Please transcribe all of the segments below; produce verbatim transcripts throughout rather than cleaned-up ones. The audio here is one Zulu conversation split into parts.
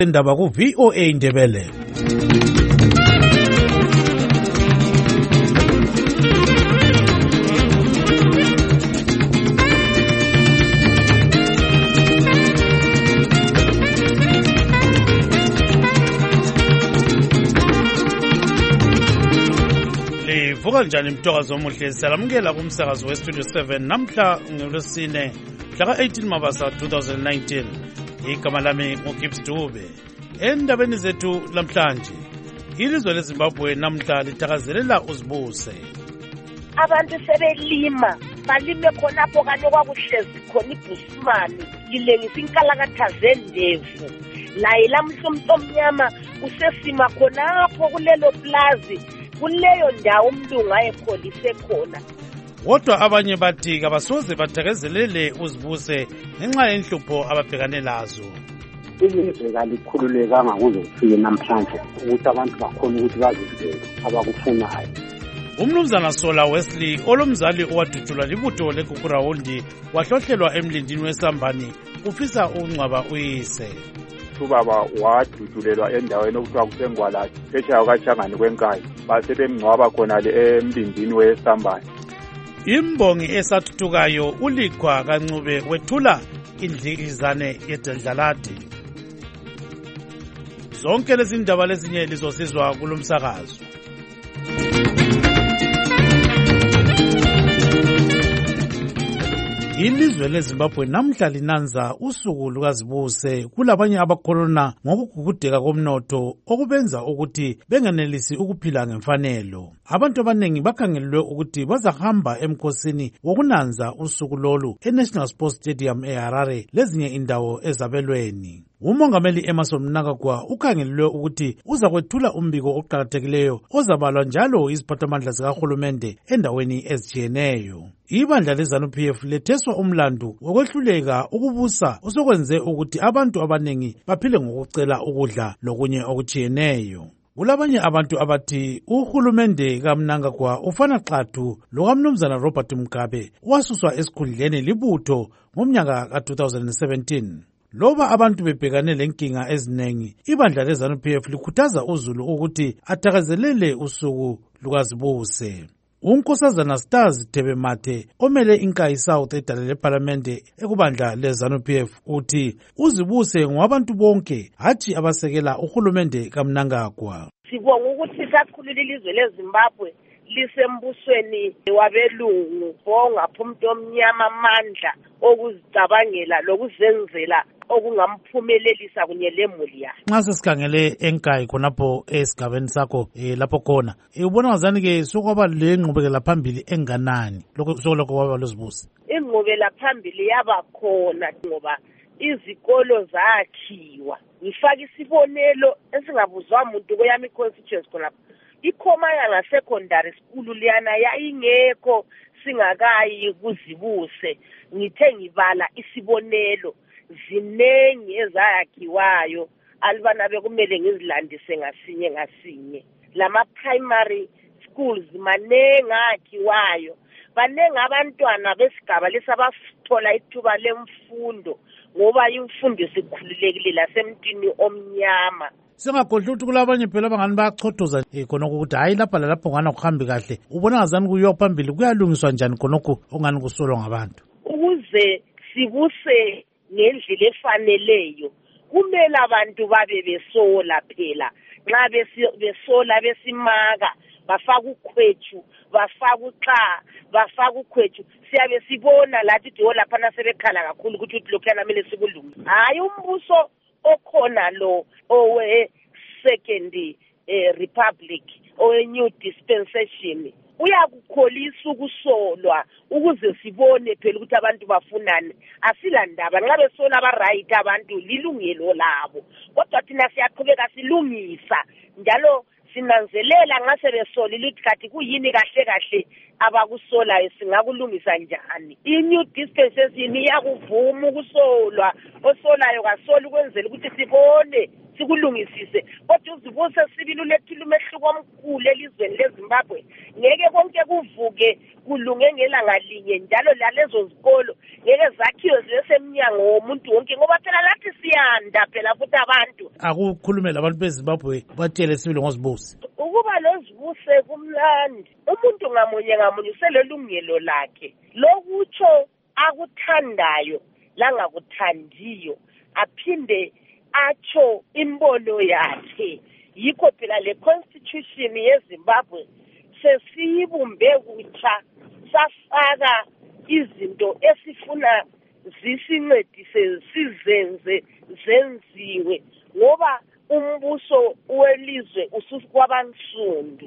Indaba ku V O A Ndebele. Livuka njani mtokazi omuhle salamukela kumsakazo we Studio seven namhla ngolwesine mhla eighteen Mabasa twenty nineteen. Igama lami nguGibbs Dube. Endabeni zethu lamhlanje, ilizwe leZimbabwe namhla lithakazelela uzibuse. Abantu sebelima balime khonapho kanye kwakuhlezi khona ibhusmani lilengisa inkalakatha zendevu laye lamhlumhlo omnyama usesima khonapho kulelo plazi kuleyo ndawo umlungu ayekholise khona. Kodwa abanye bathi kabasoze bathekezelele uzibuse ngenxa yenhlupho ababhekane lazo. Ilizwe kalikhululekanga kuzofika namhlanje ukuthi abantu bakhona ukuthi bazizibele abakufunayo. Umnumzana Sola Wesley olomzali owadutshulwa libutho leKukurawundi wahlohlelwa emlindini weSambani ufisa ukungcwaba uyise. Ubaba wadutshulelwa endaweni okuthiwa kusengwalathi phetsheya kaChangani kwenkayi base bemngcwaba khona le emlindini weSambani. Imbongi esathuthukayo uLikhwa kaNcube wethula indlikizane yeDladlati. Zonke lezi ndaba lezinye lizosizwa kulomsakazo. Ilizwe leZimbabwe namhla linanza usuku lukazibuse kulabanye abakholona ngokugugudeka komnotho okubenza ukuthi bengenelisi ukuphila ngemfanelo. Abantu abanengi bakhangelelwe ukuthi bazahamba emkhosini wokunanza usuku lolu eNational Sports Stadium eHarare lezinye indawo ezabelweni. Umongameli Emmerson Mnangagwa ukhangelelwe ukuthi uzakwethula umbiko oqhakathekileyo ozabalwa njalo iziphathamandla zikahulumende endaweni ezitshiyeneyo. Ibandla leZANU-P F letheswa umlandu wokwehluleka ukubusa osokwenze ukuthi abantu abanengi baphile ngokucela ukudla lokunye okutshiyeneyo. Kulabanye abantu abathi uhulumende kaMnangagwa ufana xathu lokamnumzana Robert Mugabe wasuswa esikhundleni libutho ngomnyaka ka two thousand seventeen. Loba abantu bebhekane lenkinga ezinengi, ibandla leZANU-P F likhuthaza uZulu ukuthi athakazelele usuku lukazibuse. Unkosazana Stars Thebemate omele inkayi South edale leParlamente ekubandla leZANU-P F uthi uzibuse ngwabantu bonke hathi abasekela uhulumende kaMnangagwa. Sibonga ukuthi sakhulula ilizwe leZimbabwe lisembusweni wabelungu bongapha umuntu omnyama amandla okuzicabangela lokuzenzela okungamphumelelisa kunye lemuli yakhe. Nxa sesikhangele enkayi khonapho esigabeni sakho eh, lapho khona eh, ubona ngazani ke sokwaba le ngqubekela phambili enganani lokho sokulokho kwaba lozibusi. Ingqubela phambili yaba khona ngoba izikolo zakhiwa. Ngifaka isibonelo esingabuzwa umuntu kweyami constituency khonapho. Ikhomaya nga secondary school liyana yayingekho singakayi kuzibuse. Ngithe ngibala isibonelo zinengi ezakhiwayo alibana bekumele ngizilandise ngasinye ngasinye. Lama primary schools manengi akhiwayo. Banengi abantwana besigaba lesabathola ithuba lemfundo ngoba imfundo sikhululekile lasemntini omnyama. Singakhohlwa ukuthi kulabanye phela abangani bayachothoza khonokho ukuthi hayi lapha lalapho ngana kuhambi kahle. Ubona ngazani kuyiwa phambili kuyalungiswa njani khonokho ongani kusolwa ngabantu. Ukuze sibuse ngendlela efaneleyo kumele abantu babe besola phela. Nxa besola besimaka bafaka ukhwethu bafaka uxa bafaka ukhwethu siyabe sibona lathi diwo lapha nasebekhala kakhulu ukuthi lokhana kumele sikulungise. Hayi umbuso okhona lo owe second eh, republic owe new dispensation uyakukholisa ukusolwa ukuze sibone phela ukuthi abantu bafunani. Asilandaba nxa besola aba right abantu lilungelo labo kodwa thina siyaqhubeka silungisa njalo sinanzelela nxa sebesolile ukuthi kathi kuyini kahle kahle abakusolayo singakulungisa njani. I-new dispensation iyakuvuma ukusolwa, osolayo kasola ukwenzela ukuthi sibone sikulungisise. Kodwa uzibuse sibili ulethile umehluko omkhulu elizweni leZimbabwe. Ngeke konke kuvuke kulunge ngelanga linye njalo lalezo zikolo ngeke zakhiwe zisesemnyango womuntu wonke ngoba phela lathi siyanda phela futhi abantu. Akukhulumela abantu beZimbabwe batshele sibili ngozibuse. Ukuba lozibuse kumlandi umuntu ngamunye ngamunye uselelungelo lakhe lokutsho akuthandayo langakuthandiyo aphinde atsho imbono yakhe. Yikho phela le constitution yeZimbabwe sesiyibumbe kutsha safaka izinto esifuna zisincedise sizenze zenziwe ngoba umbuso welizwe ususukwabansundu.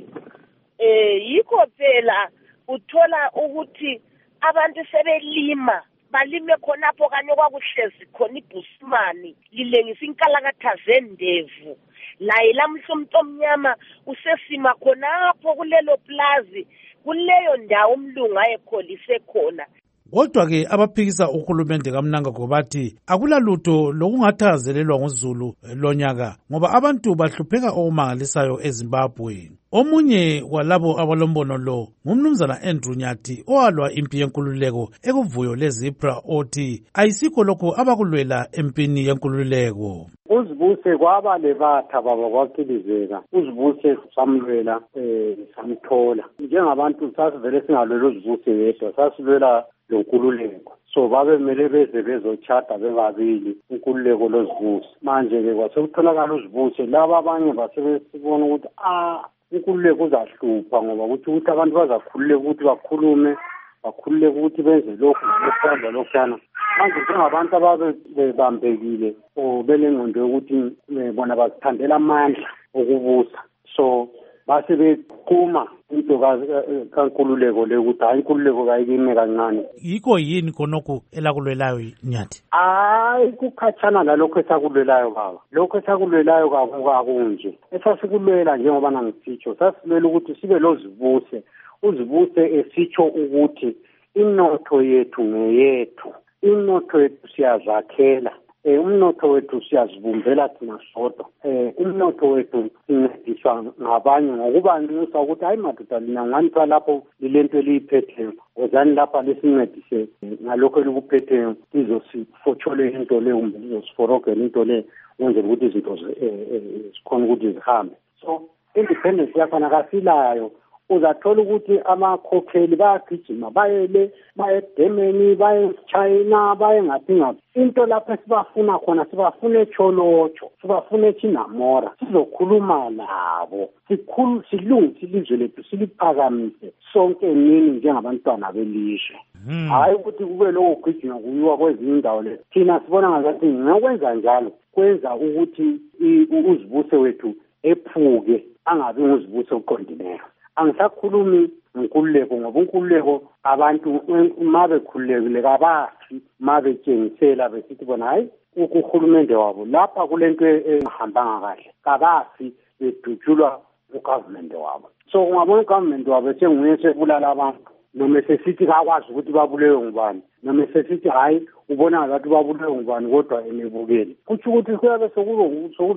Eh yikho phela uthola ukuthi abantu sebelima balime khonapho kanye kwakuhlezi khona ibhusmani lilengisa inkalakatha zendevu la ilamhla umuntu omnyama usesima khonapho kulelo plaza kuleyo ndawo umlungu ayekholise khona. Kodwa ke abaphikisa uhulumende kaMnangagwa bathi akulalutho lokungathazelelwa ngozulu lonyaka ngoba abantu bahlupheka okumangalisayo eZimbabwe. Omunye walabo abalombono lo ngumnumzana Andrew Nyathi owalwa impi yenkululeko ekuvuyo leZipra othi ayisikho lokho abakulwela empini yenkululeko. Uzibuse kwaba lebatha baba kwaphilizeka uzibuse samlwela eh samthola njengabantu sasivele singalwela uzibuse yedwa sasilwela lenkululeko so babe mele beze bezochata bebabili inkululeko lozibuse manje ke kwasekutholakala uzibuse laba abanye basebesibona ukuthi ah inkululeko uzahlupha ngoba ukuthi ukuthi abantu bazakhululeka ukuthi bakhulume bakhululeka ukuthi benze lokhu lokwenza lokhana manje njengabantu ababe bebambekile o belengqondo yokuthi bona bazithandela amandla okubusa so base bephuma into kankululeko le ukuthi hayi inkululeko kayikime kancane. Yikho yini khonokho elakulwelayo Nyathi? Hayi kukhathana lalokho esakulwelayo baba lokho esakulwelayo kakunje esasikulwela njengoba nangisitsho sasilwela ukuthi sibe lozibuse uzibuse esitsho ukuthi inotho yethu ngeyethu inotho yethu siyazakhela eh umnotho wethu siyazibumbela thina sodwa eh umnotho wethu sincediswa ngabanye ngokubanxusa ukuthi hayi madoda lina nganithiwa lapho lilento eliyiphetheyo ozani lapha lesincedise ngalokho elikuphetheyo izosifotshole into le kumbe izosiforogela into le ukwenzela ukuthi izinto zikhona ukuthi zihambe so independence yakhona kasilayo uzathola ukuthi amakhokheli bayagijima bayele baye eDemeni baye eChina baye ngathi ngathi into lapho esibafuna khona sibafuna eCholocho sibafuna eChinamora sizokhuluma labo sikhulu silungise ilizwe lethu siliphakamise sonke nini njengabantwana belizwe hayi ukuthi kube lokho kugijima kuyiwa kwezinye indawo le thina sibona ngathi ngakwenza njalo kwenza ukuthi uzibuse wethu ephuke angabi nguzibuse uqondileyo. Angisakhulumi nkululeko ngoba unkululeko abantu mabe khululekile kabafi mabe tshengisela besithi bona hayi ukuhulumende wabo lapha kulento ehambanga kahle kabafi bedutshulwa ugovernment wabo so ungabona ugovernment wabo senguye sebulala abantu noma sesithi akwazi ukuthi babulewe ngubani noma sesithi hayi ubona ngathi babulewe ngubani kodwa enebukeli kuthi ukuthi kuyabe sokulo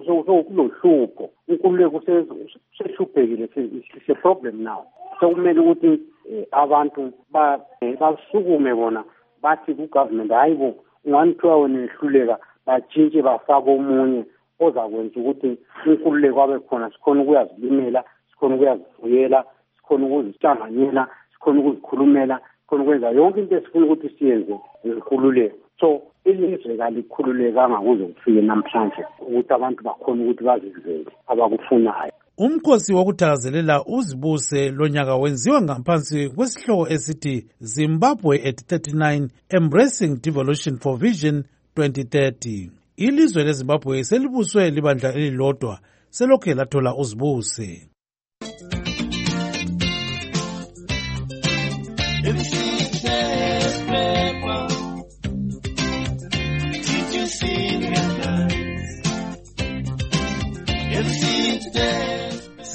sokulohlupho inkululeko sesihluphekile se problem now so kumele ukuthi abantu basukume bona bathi ku government hayibo unganithiwa wena ehluleka batshintshe bafake omunye ozakwenza ukuthi inkululeko abe khona sikhona ukuyazilimela sikhona ukuyazivuyela sikhona ukuzihlanganyela sikhona ukuzikhulumela sikhona ukwenza yonke into esifuna ukuthi siyenze inkululeko so ilizwe kalikhululekanga kuze kufike namhlanje ukuthi abantu bakhona ukuthi baziveze abakufunayo. Umkhosi wokuthakazelela uzibuse lonyaka wenziwa ngaphansi kwesihloko esithi Zimbabwe at thirty-nine Embracing Devolution for Vision twenty thirty. Ilizwe leZimbabwe selibuswe libandla elilodwa selokhe lathola uzibuse.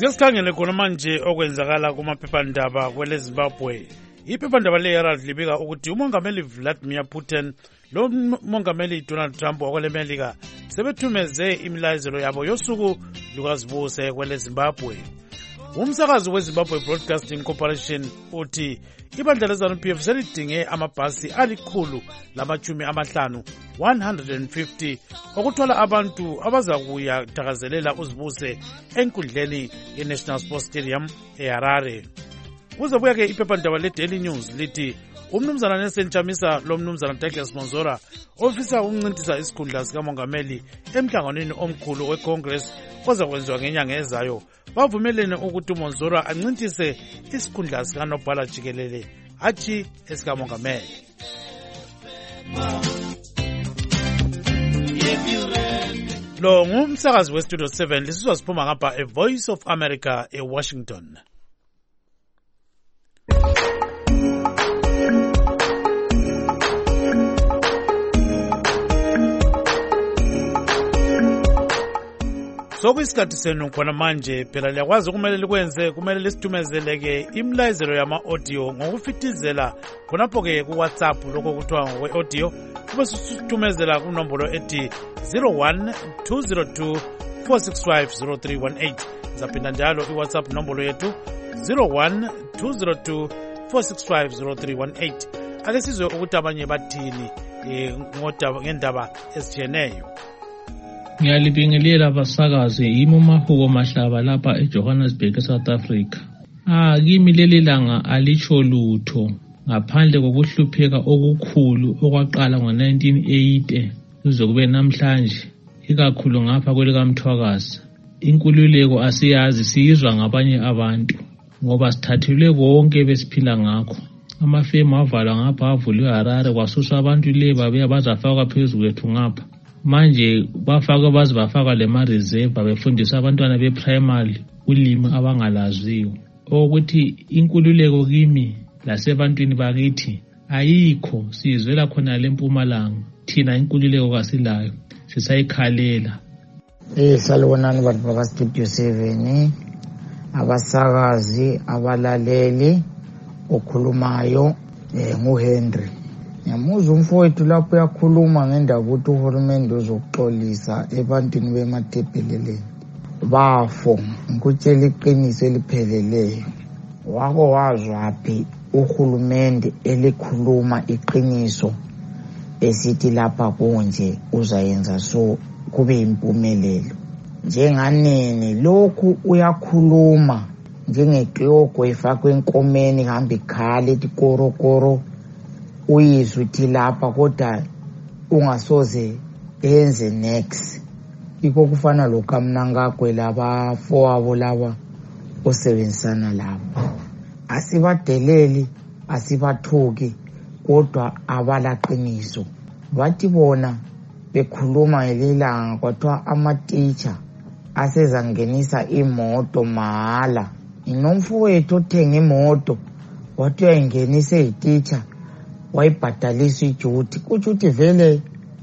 Siyasikhangele khona manje okwenzakala kumaphephandaba kwele Zimbabwe. Iphephandaba le-Herald libika ukuthi umongameli Vladimir Putin lo mongameli Donald Trump wakwele Melika sebethumeze imilayezelo yabo yosuku lukazibuse kwele Zimbabwe. Umsakazi weZimbabwe Broadcasting Corporation uthi ibandla le-ZANU-P F selidinge amabhasi alikhulu lamachumi amahlanu one hundred fifty okuthwala abantu abazakuya thakazelela uzibuse enkundleni ye-National Sports Stadium eHarare. Kuze buya-ke iphephandaba le-Daily News lithi umnumzana Nelson Chamisa lo mnumzana Douglas Monzora ofisa ukuncintisa isikhundla sikamongameli emhlanganweni omkhulu we-Congress ozakwenziwa ngenyanga ezayo bavumelene ukuthi uMonzora ancintise isikhundla sikanobhala jikelele athi esikamongameli. Lo ngumsakazi weStudio seven lisizwa siphuma ngapha eVoice of America eWashington. Sokuyisikhathi senu khona manje phela liyakwazi kumele likwenze kumele lisithumezeleke imilayezelo yama-audio ngokufitizela khonapho-ke ku-WhatsApp lokho kuthiwa ngokwe-audio kube sithumezela kunombolo ethi zero one two zero two four six five zero three one eight. Zaphinda njalo i-WhatsApp nombolo yethu zero one two zero two four six five zero three one eight. Ake sizwe ukuthi abanye bathini ngendaba ezitshiyeneyo. Ngiyalibingelela abasakazi yimi uMahuko Mahlaba lapha eJohannesburg eSouth Africa. Ah kimi leli langa alicho lutho ngaphandle kokuhlupheka okukhulu okwaqala ngo nineteen eighty kuze kube namhlanje ikakhulu ngapha kwelika Mthwakazi. Inkululeko asiyazi siyizwa ngabanye abantu ngoba sithathile konke besiphila ngakho. Amafemu avalwa ngapha avuliwe eHarare kwasuswa abantu le babe bazafaka phezulu kwethu ngapha. Manje bafaka bazi bafaka le ma reserve befundisa abantwana be primary ulimi abangalaziyo. Ukuthi inkululeko kimi lasebantwini bakithi ayikho sizwela khona leMpumalanga thina inkululeko kasilayo sisayikhalela. Eh salibonani bantu baka Studio seven abasakazi abalaleli okhulumayo eh nguHenry. Ngiyamuza umfowethu lapho uyakhuluma ngendaba ukuthi uhulumende uzokuxolisa ebantwini bemathebheleleni. Bafo ngikutshela iqiniso elipheleleyo. Wako wazwaphi uhulumende elikhuluma iqiniso esithi lapha konje uzayenza so kube impumelelo. Njenganene lokhu uyakhuluma njengeqoko efakwe enkomeni hamba ikhala ethi korokoro uyizwe uthi lapha kodwa ungasoze enze next. Iko kufana lokamnangagwe laba fowabo laba osebenzisana labo. Asibadeleli asibathuki kodwa abalaqiniso. Bathi bona bekhuluma ngelilanga kwathiwa ama-teacher asezangenisa imoto mahala. Inomfowethu othenga imoto wathi uyayingenisa i-teacher wayibhadalisa ijuti. Kutsho ukuthi vele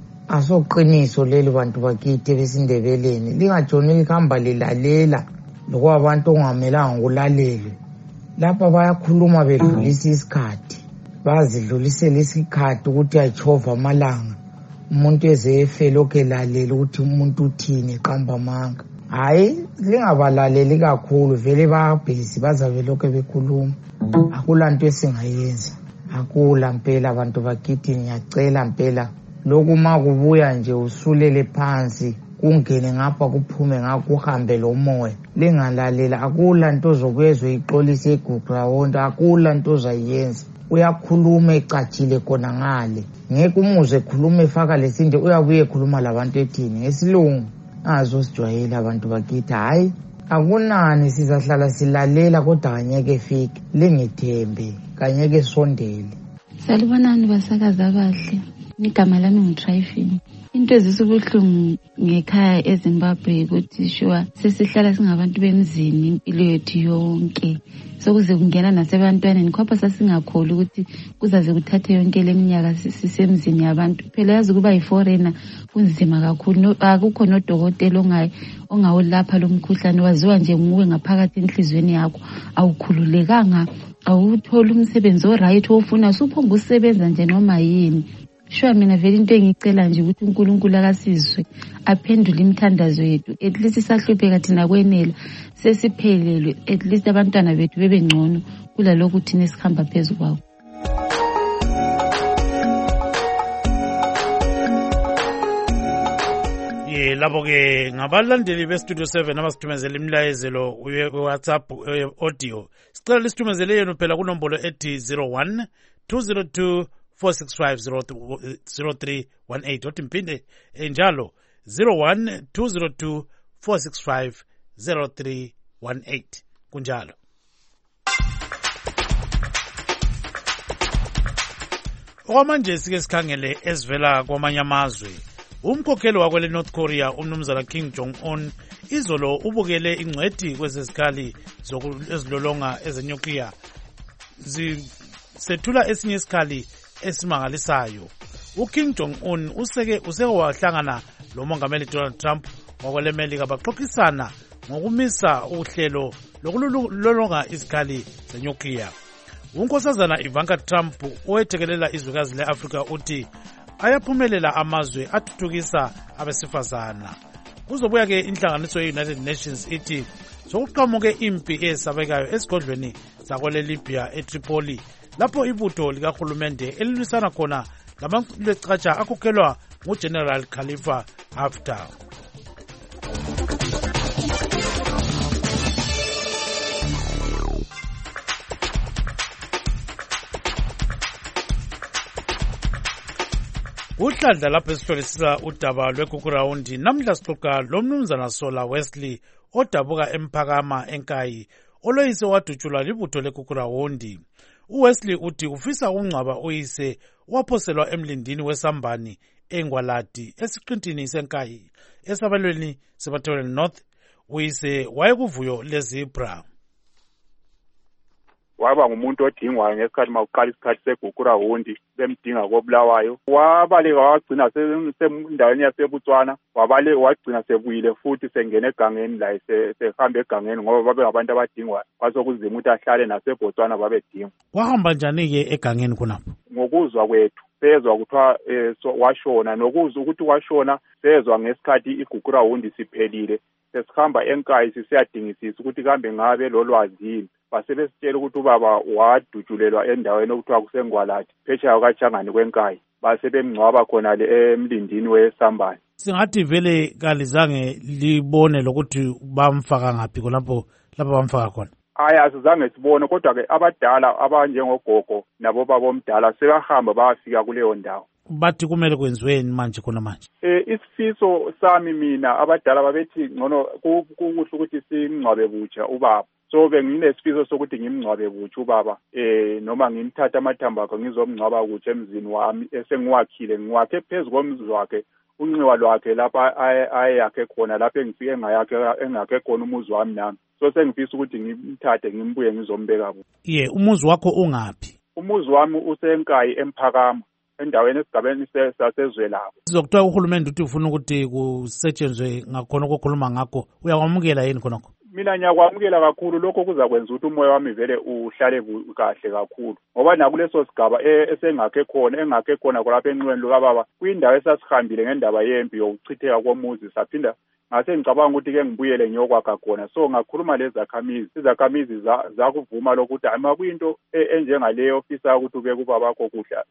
asoqiniso leli bantu bakithi besindebeleni lingajoni lihamba lilalela lokho abantu ongamelanga ukulalelwe. Lapha bayakhuluma bedlulisa isikhathi bazidlulisela isikhathi ukuthi ayachova amalanga umuntu eze efe lokho elalela ukuthi umuntu uthini eqamba amanga. Hayi lingabalaleli kakhulu vele babhesi bazabe lokho bekhuluma. Akulanto esingayenza. Akula mpela abantu bakithi ngiyacela mpela lokhu makubuya nje usulele phansi kungene ngapha kuphume ngakho uhambe lo moya lingalalela. Akula nto zokwezwe ixolisa eGugurawonto akula nto zayenza. Uyakhuluma ecatshile khona ngale ngeke umuze ekhuluma efaka lesinde uyabuye ekhuluma labantu ethini ngesilungu azo sijwayele abantu bakithi. Hayi akunani sizahlala silalela kodwa kanyeke efike lingithembe kanyeke sondele. Salibonani basakazi abahle igama lami nguTrifini. Into ezisubuhlungu ngekhaya eZimbabwe ukuthi sure sesihlala singabantu bemzini impilo yethu yonke. Sokuze kungena nasebantwaneni khopha sasingakholi ukuthi kuzaze kuthathe yonke leminyaka sisemzini yabantu. Phela yazi kuba yiforeigner kunzima kakhulu. Akukho nodokotela ongayi ongawulapha lo mkhuhlane waziwa nje nguwe ngaphakathi enhlizweni yakho. Awukhululekanga, awuthola umsebenzi oright ofuna suphomba usebenza nje noma yini. Sure mina vele into engicela nje ukuthi uNkulunkulu akasizwe aphendule imithandazo yethu. At least isahlupheka thina kwenela sesiphelelwe. At least abantwana bethu bebe ngcono kulalokhu thina esikhamba phezulu kwawo. Ye labo ke ngabalandeli be Studio seven abasithumezela imlayezelo uye WhatsApp audio. Sicela lisithumezele yena phela kunombolo ethi zero one two zero two four six five zero three one eight othi mphinde njalo zero one two zero two four six five zero three one eight kunjalo. Okwamanje sike sikhangele esivela kwamanye amazwe. Umkhokheli wakwele North Korea umnumzana Kim Jong-un izolo ubukele ingcwethi kwezezikhali ezilolonga ezenuclear zisethula esinye isikhali esimangalisayo. UKim Jong-un useke useke wahlangana lomongameli Donald Trump wakwele Melika baxoxisana ngokumisa uhlelo lokulolonga izikhali zenuclear. Unkosazana Ivanka Trump owethekelela izwekazi le-Afrika uthi ayaphumelela amazwe athuthukisa abesifazana. Kuzobuya ke inhlanganiso ye-United Nations ithi sokuqhamuke impi esabekayo esigodlweni sakwele Libya eTripoli lapho ibutho likahulumende elilwisana khona lamaqhatsha akhokhelwa nguGeneral Khalifa Haftar. Uhlandla lapho esihlolisisa udaba lwekukurawundi namhla sixoxa lomnumzana Sola Wesley odabuka emphakama enkayi oloyise wadutshulwa libutho lekukurawundi. uWesley uthi ufisa ukungcwaba uyise owaphoselwa emlindini wesambani eNgwalati esiqintini senkayi esabalweni seBathweni North. Uyise wayekuvuyo lezibra. Waba ngumuntu odingwayo ngesikhathi mawuqala isikhathi segukurawundi bemdinga koBulawayo. Wabaleka wagcina sendaweni yaseButswana, wabale wagcina sebuyile futhi sengene egangeni la sehamba egangeni ngoba babe ngabantu abadingwayo. Kwasokuzima ukuthi ahlale naseButswana babedinga. Wahamba njani ke egangeni khonapho? Ngokuzwa kwethu sezwa kuthiwa washona, nokuzwa ukuthi washona sezwa ngesikhathi igukurawundi siphelile. Sesihamba enkayi sisiyadingisisa ukuthi kambe ngabe lolwazini. Basebesitshela ukuthi ubaba wadutshulelwa endaweni okuthiwa kuseNgwalati phetsheya kaChangani kwenkayi. Basebemngcwaba khona le emlindini wesambani. Singathi vele kalizange libone lokuthi bamfaka ngaphi khonapho lapho bamfaka khona. Aya asizange sibone kodwa ke abadala abanjengogogo nabo babomdala sebahamba bayafika kuleyo ndawo. Bathi kumele kwenziweni manje khona manje? Eh isifiso sami mina abadala babethi ngcono kukuhle ukuthi simngcwabe butsha ubaba. So benginesifiso sokuthi ngimngcwabe butsha ubaba eh noma ngimthatha amathambo akhe ngizomngcwaba kutsha emzini wami esengiwakhile ngiwakhe phezulu komzi wakhe unxiwa lwakhe lapha ayakhe khona lapho engifike ngayakhe engakhe khona umuzi wami nami. So sengifisa ukuthi ngimthathe ngimbuye ngizombeka kubo. Ye umuzi wakho ungaphi? Umuzi wami usenkayi emphakama endaweni esigabeni sasezwelabo. Sizokuthiwa uhulumende uthi ufuna ukuthi kusetshenzwe ngakhona ukukhuluma ngakho uyakwamukela yini khonokho? Mina ngiyakwamukela kakhulu lokho kuzakwenza ukuthi umoya wami vele uhlale kahle kakhulu ngoba nakuleso sigaba esengakhe khona engakhe khona lapha enqweni lukababa kuyindawo esasihambile ngendaba yempi yokuchitheka komuzi saphinda ngase ngicabanga ukuthi ke ngibuyele ngiyokwakha khona. So ngakhuluma lezakhamizi izakhamizi zakuvuma lokuthi ayima kuyinto enjengaleyo ofisa ukuthi ube kubaba bakho kuhla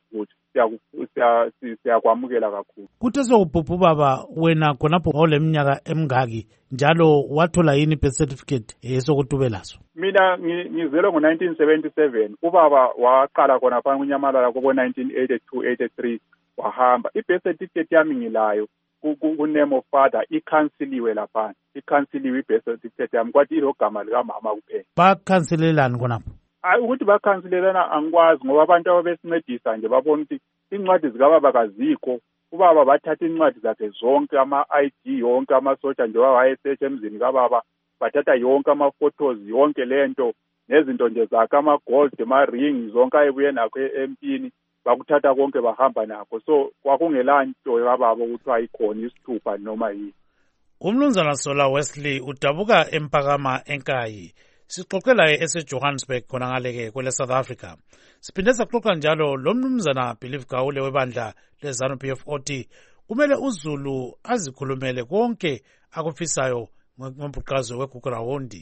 ukuthi siyakwamukela kakhulu. Kuthe sokubhubha ubaba wena khonapho ngoleminyaka emingaki njalo wathola yini birth certificate esokuthi ube laso? Mina ngizelwe ngo nineteen seventy-seven. Ubaba waqala khona phansi kuNyamalala kubo nineteen eighty-two eighty-three wahamba. I-birth certificate yami ngilayo ku-name of father ikhansiliwe lapha. Ikhansiliwe i-birth certificate yami kwathi ilogama likamama kuphela. Bakhansilelani khonapho? Hayi ukuthi bakhansilelana angikwazi ngoba abantu ababesincedisa nje babona ukuthi incwadi zikababa kazikho ubaba bathatha incwadi zakhe zonke ama-I D yonke amasotsha njengoba wayesetshe emzini kababa bathatha yonke ama-photos yonke lento nezinto nje zakhe ama-gold ama-ring zonke ayebuye nakho empini bakuthatha konke bahamba nakho so kwakungelanto kababa ukuthiwa ikhona isithupha noma yini. Umnumzana Sola Wesley udabuka eMphakama eNkayi. Sixoxe laye eseJohannesburg khona ngale-ke kwele South Africa. Siphinde saxoxa njalo lo mnumzana Believe Gawule webandla leZANU P F othi kumele uZulu azikhulumele konke akufisayo ngombhuqazo weGugurawundi.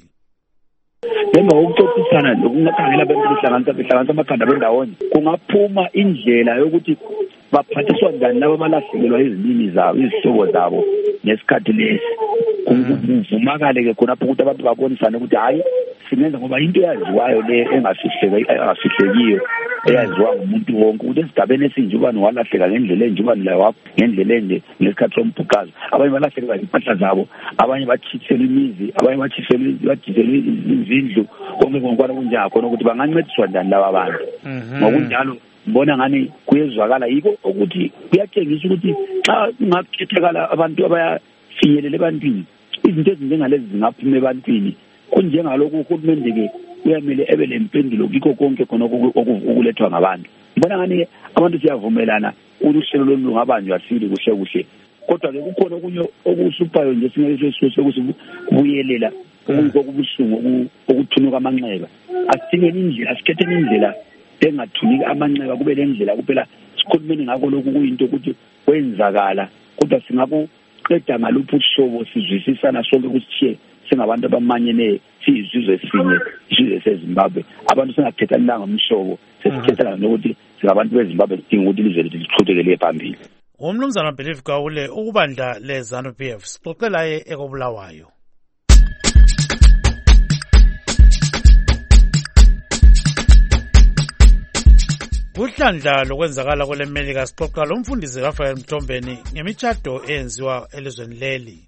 Emva kokuxoxisana lokungakhangela abantu behlanganisa behlanganisa amakhanda bendawonye kungaphuma indlela yokuthi baphathiswa njani labo abalahlekelwa izilimi zabo izihlobo zabo nesikhathi lesi kuvumakale-ke khonapho ukuthi abantu babonisane ukuthi hhayi singenza ngoba into eyaziwayo le engafihlekiyo eyaziwa ngumuntu wonke ukuthi esigabeni esinje ubani walahleka ngendlela enje ubani layo ngendlela enje ngesikhathi sombhuqazo abanye balahlekelwa impahla zabo abanye bathishelwa imizi abanye bathishelwa izindlu konke konkwana kunjalo khona ukuthi bangancediswa njani laba bantu ngokunjalo mbona ngani kuyezwakala yiko ukuthi kuyatshengisa ukuthi xa kungakhethekala abantu abayafinyelela ebantwini izinto ezinjengalezi zingaphuma ebantwini kunjengalokhu uhulumende-ke uyamele ebe lempendulo kikho konke khona okulethwa ngabantu. Mbona ngani abantu siyavumelana ukuthi uhlelo lolu lungabanjwa sili kuhle kuhle kodwa-ke kukhona okunye okuhluphayo nje singeke sekubuyelela okubuhlungu okuthunuka amanxeba. Asidingeni indlela asikhetheni indlela engathunika amanxeba kube lendlela kuphela sikhulumeni ngakho lokhu kuyinto ukuthi kwenzakala kodwa singakuqeda ngaluphi uhlobo sizwisisana sonke kusithiye singabantu abamanyene siyizizwe sinye isizwe seZimbabwe abantu singakhethelanga umhlobo sesikhethela nokuthi singabantu beZimbabwe sidinga ukuthi ilizwe lethu liqhubekele phambili. Umnumzana Believe Gawule ukubandla leZANU P F sixoxe laye ekobulawayo. Kuhlandla lokwenzakala kwele Melika sixoxa lo mfundisi Raphael Mthombeni ngemitshato eyenziwa elizweni leli.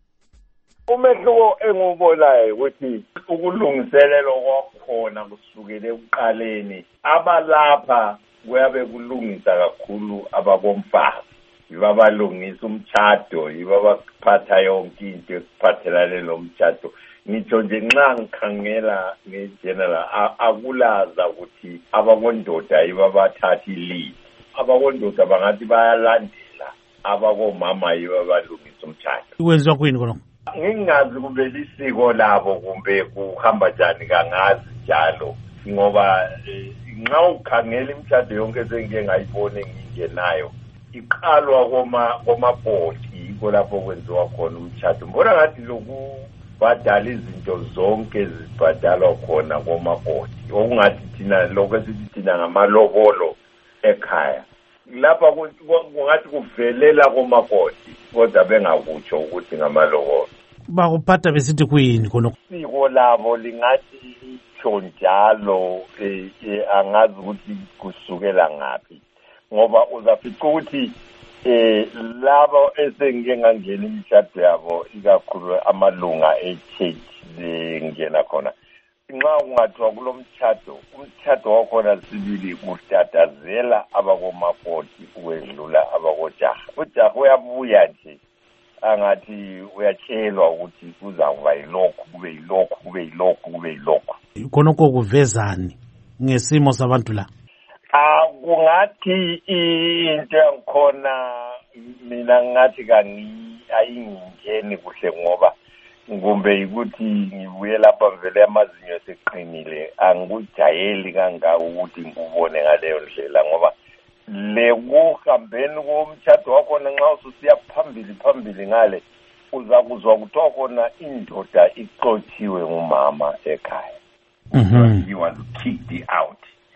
Umehluko engubonayo ukuthi ukulungiselela kwakhona kusukela ekuqaleni abalapha kuyabe kulungisa kakhulu abakomfazi yibabalungisa umtshado yibabaphatha yonke into ekuphathelane lomtshado. Ngitsho nje nxa ngikhangela ngegeneral akulaza ukuthi abakondoda yibabathatha lead abakondoda bangathi bayalandela abakomama yibabalungisa umtshado. Kwenziwa kuyini khona? Ngingazi kube lisiko labo kumbe kuhamba njani kangazi njalo ngoba nxa ukhangela imtshado yonke sengike ngayibone ngingenayo iqalwa koma komabhodi yiko lapho kwenziwa khona umtshado. Mbona ngathi lokhu badala izinto zonke zibhadalwa khona komabhodi okungathi thina lokho esithi thina ngamalobolo ekhaya lapha kungathi kuvelela komabhodi kodwa bengakutsho ukuthi ngamalobolo. Bakuphatha besithi kuyini khona? Isiko labo lingathi itsho njalo angazi ukuthi kusukela ngaphi ngoba uzafica ukuthi eh labo esengike ngangena imishado yabo ikakhulu amalunga e-church ngena khona nxa kungathiwa kulo mtshado umtshado wakhona sibili kutatazela abakomabhodi ukwedlula abakojaha. Ujaha uyabuya nje angathi uyatshelwa ukuthi kuzakuba yilokhu kube yilokhu kube yilokhu kube yilokhu khonokho kuvezani ngesimo sabantu la. Ah kungathi into yankhona mina ngathi kangi ayingeni kuhle ngoba kumbe ukuthi ngibuye lapha vele amazinyo eseqinile angikujayeli kangaka ukuthi ngubone ngaleyo ndlela ngoba lekuhambeni komtshado wakhona nxa ususiya phambili phambili ngale uza kuzwa kuthiwa khona indoda ixotshiwe ngumama ekhaya. You want to kick the out.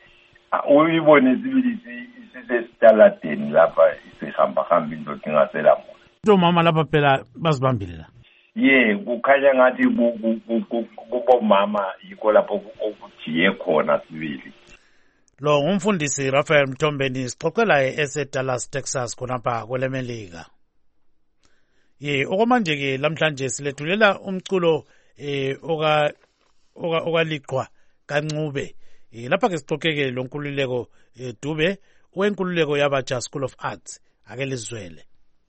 Uyibone sibili sisesitaladeni lapha isihamba hamba indoda ingasela muntu. Lo mama lapha phela bazibambile la. Ye kukhanya ngathi kubomama yikho lapho okujiye khona sibili. Lo ngumfundisi Raphael Mthombeni sixoxe laye eseDallas Texas khonapha kwele Melika. Ye okwamanje ke lamhlanje silethulela umculo eh oka okaliqwa kancube. Eh lapha ke sixoxeke lo nkululeko Dube owenkululeko yabatsha School of Arts ake lizwele.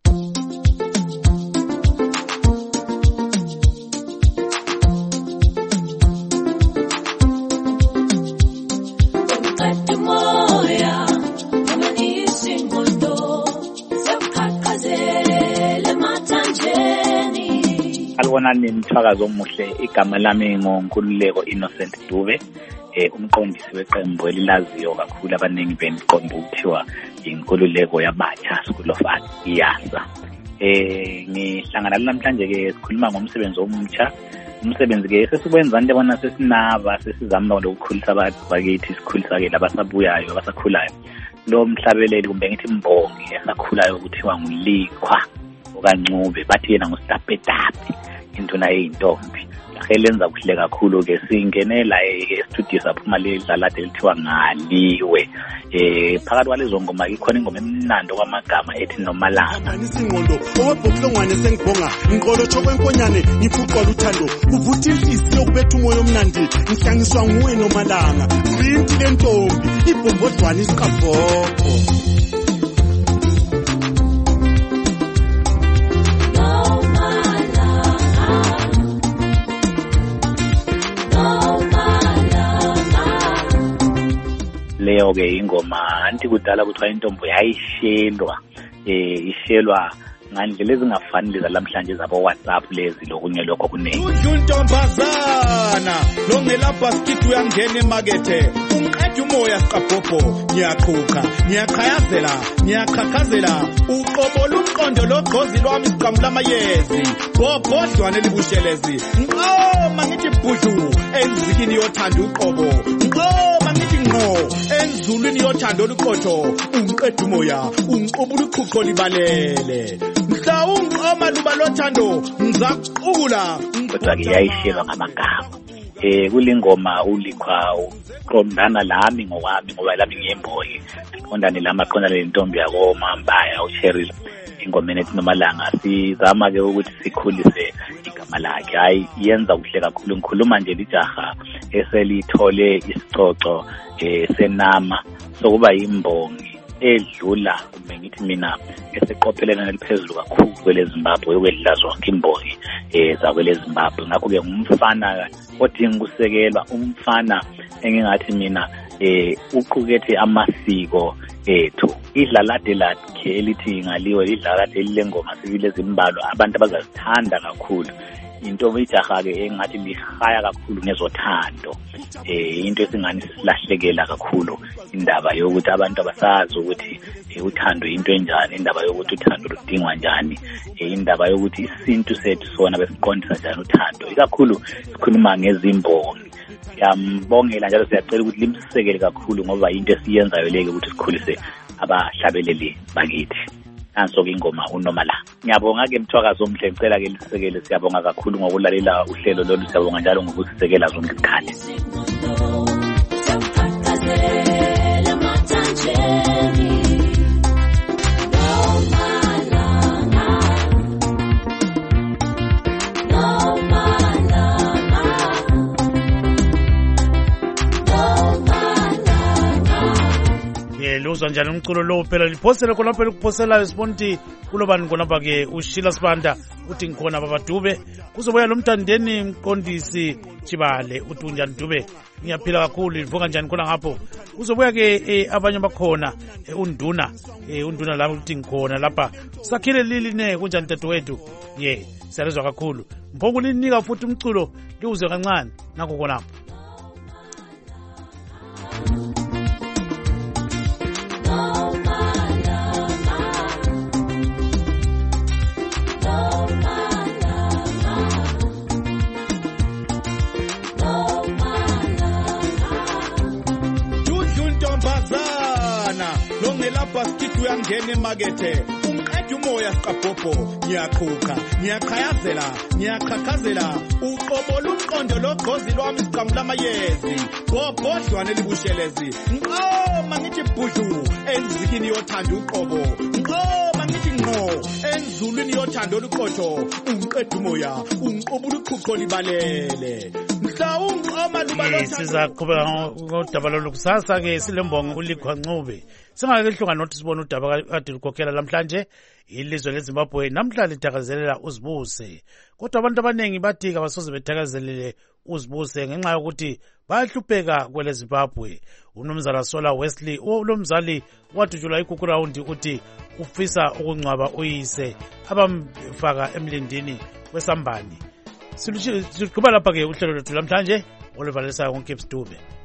Alibonani mthakazo omuhle, igama lami ngoNkululeko Innocent Dube, eh umqondisi weqembu elilaziyo kakhulu abaningi beniqomba ukuthiwa inkululeko yabatsha School of Art iyasa. Eh ngihlangana namhlanje ke sikhuluma ngomsebenzi omutsha, umsebenzi ke sesikwenza nje bona sesinaba sesizama ukukhulisa abantu bakithi, sikhulisa ke labasabuyayo abasakhulayo. Lo mhlabeleli kumbe ngithi imbongi esakhulayo ukuthiwa nguLikhwa okaNcube, bathi yena ngusitapetapi induna yintombi. Lahelenza kuhle kakhulu ke singene la e-studio saphuma ledlalade lithiwa Ngaliwe. Eh phakathi kwalezo ngoma ikhona ingoma emnandi kwamagama ethi Nomalanga. Nisingqondo owebhokulongwane sengibhonga inqolo chokwenkonyane ngifuqola uthando kuvuthi inhliziyo kubetha umoya omnandi ngihlangiswa nguwe Nomalanga inti lentombi ibhombodlwana isiqabhoko. Leyo ke ingoma anti kudala kuthiwa intombo yayishelwa eh ishelwa ngandlela ezingafanele zalamhlanje zabo WhatsApp lezi lokunye lokho kunene. Untombazana lo ngelapha skithi uyangena emakethe unqedwe umoya siqabhobho ngiyaqhuka ngiyaqhayazela ngiyaqhaqhazela uqobo lumqondo logqozi lwami siqamula amayezi bobhodlwana elibushelezi nqoma ngithi bhudlu enzikini yothanda uqobo nqoma ngithi ngqo enzulwini yothanda oluqotho unqedwe umoya unqobula uqhuqho libalele mhla unqoma luba lothando ngizaqula kodwa ke yayishelwa ngamagama. Eh kulingoma uLikhwa uqondana lami ngokwami ngoba lami ngiyemboyi qondane lama qondana lentombi yako Mambaya uCheryl ingomeni ethi Nomalanga. Sizama ke ukuthi sikhulise igama lakhe, hayi yenza kuhle kakhulu. Ngikhuluma nje lijaha eselithole isicoco eh senama sokuba yimbongi edlula kumbe ngithi mina eseqophelena neliphezulu kakhulu kwele Zimbabwe okwedla zonke imbongi eh zakwele Zimbabwe. Ngakho ke ngumfana odinga ukusekelwa, umfana engingathi mina eh uqukethe amasiko ethu. Idlalade lakhe elithi Ngaliwe idlalade lengoma sibile zimbalo abantu abazazithanda kakhulu. Into ijaha ke engathi lihaya kakhulu ngezothando, eh into esingani silahlekela kakhulu indaba yokuthi abantu abasazi ukuthi uthando into enjani, indaba yokuthi uthando ludingwa njani, indaba yokuthi isintu sethu sona besiqondisa njani uthando. Ikakhulu sikhuluma ngezimbongi. Siyambongela njalo siyacela ukuthi limsekele kakhulu ngoba into esiyenzayo leke ukuthi sikhulise abahlabeleli bakithi. Nanso ke ingoma uNomalanga. Ngiyabonga ke mthwakazi omhle, ngicela ke lisekele. Siyabonga kakhulu ngokulalela uhlelo lolu, siyabonga njalo ngokusisekela zonke isikhathi. Luzwa njani umculo lo phela liphosela khona phela ukuphosela sibonti kulobani khonapha ke uShila Sibanda uthi ngikhona baba Dube kuzobuya lo mthandeni mqondisi Chibale uthi unjani Dube ngiyaphila kakhulu livuka njani khona ngapho kuzobuya ke abanye bakhona unduna unduna lapho uthi ngikhona lapha sakhile lili ne kunjani dadewethu ye siyalizwa kakhulu mphoku linika futhi umculo liuze kancane nakho khonapho. Longelapha skithi uyangena emakethe unqedwe umoya siqabhobho ngiyaqhuka ngiyaqhayazela ngiyaqhaqhazela uqobo lumqondo logqozi lwami siqamula amayezi bobhodlwana elibushelezi nqoma ngithi bhudlu enzikini yothanda uqobo nqoma ngithi ngqo enzulwini yothanda oluqotho unqedwe umoya unqobula uqhuqho libalele mhlawumbe omaluba sizaqhubeka ngodaba lolu kusasa ke silembongo uLikhwa Ncube singake hlunga nothi sibone udaba kade likhokhela namhlanje ilizwe leZimbabwe namhla lithakazelela uzibuse kodwa abantu abanengi bathi abasoze bethakazelele uzibuse ngenxa yokuthi bayahlupheka kwele Zimbabwe. Umnumzana Sola Wesley olomzali wadutshulwa igugu round uthi ufisa ukungcwaba uyise abamfaka emlindini kwesambani. Siluqhuba lapha ke uhlelo lwethu namhlanje oluvalisayo ngoKips Dube.